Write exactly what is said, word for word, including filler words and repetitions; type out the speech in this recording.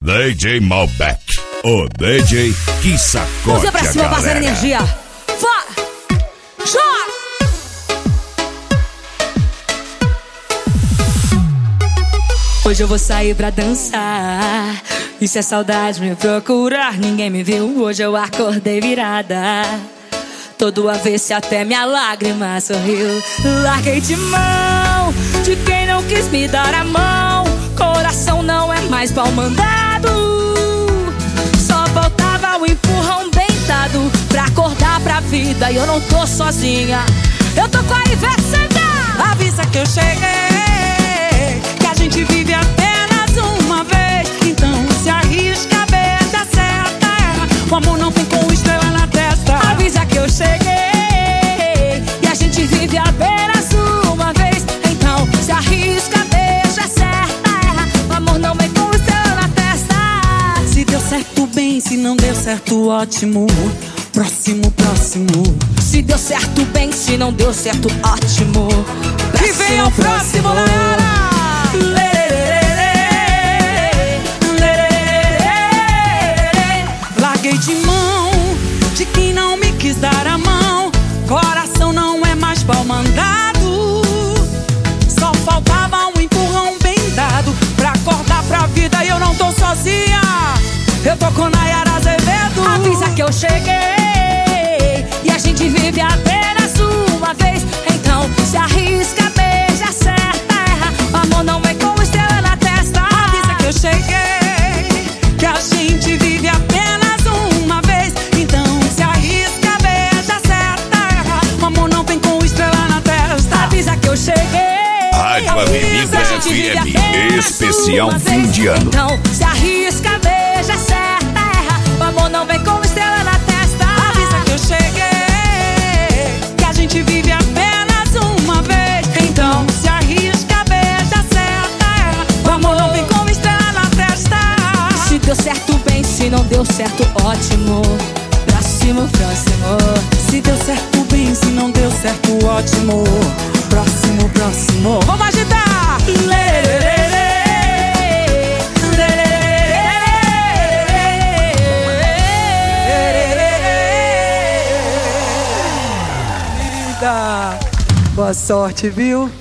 D J Malbec, o D J que sacode Mãozinha pra cima, a parceiro, galera. energia. Vai! Joga! Hoje eu vou sair pra dançar. E se a saudade me procurar, ninguém me viu. Hoje eu acordei virada, todo avesso até minha lágrima sorriu. Larguei de mão de quem não quis me dar a mão. Coração não é mais pau mandado. Só faltava o empurrão bem dado pra acordar pra vida. E eu não tô sozinha, eu tô com a Ivete Sangalo. Avisa que eu cheguei, que a gente vive apenas uma vez. Então se arrisca, beija, acerta, erra. O amor não vem com estrela na testa. Avisa que eu cheguei, e a gente vive apenas uma vez. Então se arrisca, beija, acerta, erra. O amor não vem com estrela na testa. Se deu certo, bem, se não deu certo, ótimo. Próximo, próximo. Se deu certo, bem, se não deu certo, ótimo. Que vem o próximo, galera! Larguei de mão de quem não me quis dar a mão. Coração não é mais pau mandado. Só faltava um empurrão bem dado pra acordar pra vida. E eu não tô sozinha, eu tô com Nayara Azevedo. Avisa que eu cheguei, e a gente vive apenas uma vez. Então se arrisca, beija, acerta, erra. O amor não vem com estrela na testa. Avisa que eu cheguei, que a gente vive apenas uma vez. Então se arrisca, beija, acerta, erra. O amor não vem com estrela na testa. Avisa que eu cheguei, Rádio Avenida a gente vive F M, apenas especial uma fim vez. de ano. Então se arrisca, beija, acerta, erra. O amor não vem com estrela na testa. Avisa que eu cheguei, que a gente vive apenas uma vez. Então se arrisca, beija, acerta, erra. O amor não vem com estrela na testa. Se deu certo, bem, se não deu certo, ótimo. Próximo, próximo. Se deu certo, bem, se não deu certo, ótimo. Próximo, próximo. Vamos agitar! Boa sorte, viu?